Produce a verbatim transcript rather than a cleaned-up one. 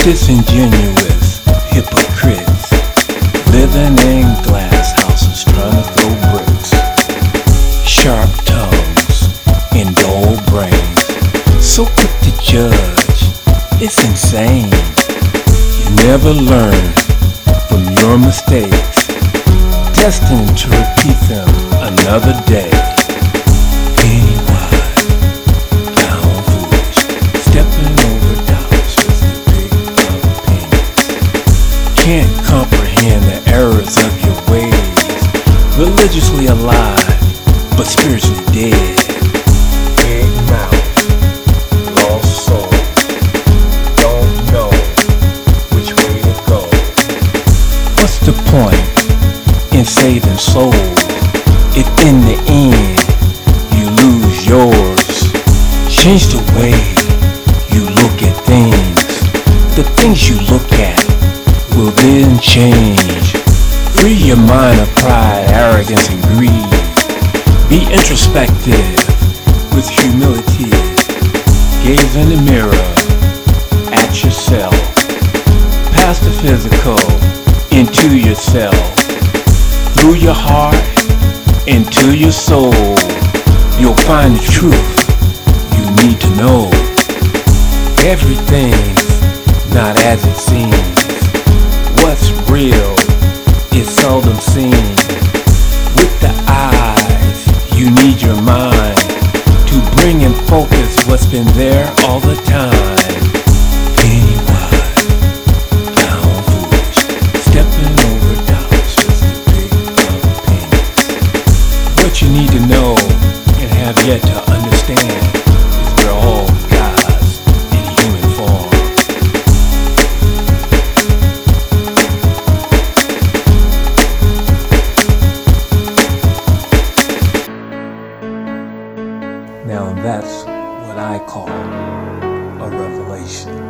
Disingenuous hypocrites living in glass houses trying to throw bricks. Sharp tongues and dull brains, so quick to judge, it's insane. You never learn from your mistakes, destined to repeat them another day. Penny wise, down foolish, stepping over dollars just to pick up pennies. Can't comprehend the errors of your ways, religiously alive, but spiritually dead. Big mouth, lost soul, don't know which way to go. What's the point in saving souls if in the end you lose yours? Change the way you look at things. The things you look at will then change. Free your mind of pride, arrogance, and greed. Be introspective with humility. Gaze in the mirror at yourself. Past the physical into yourself. Through your heart into your soul, you'll find the truth you need to know. Everything's not as it seems. What's real is seldom seen. With the eyes, you need your mind to bring in focus what's been there all the time. Penny wise, down foolish, stepping over dollars just to pick up pennies. What you need to know and have yet to understand is we're all gods in human form. Now that's what I call a revelation.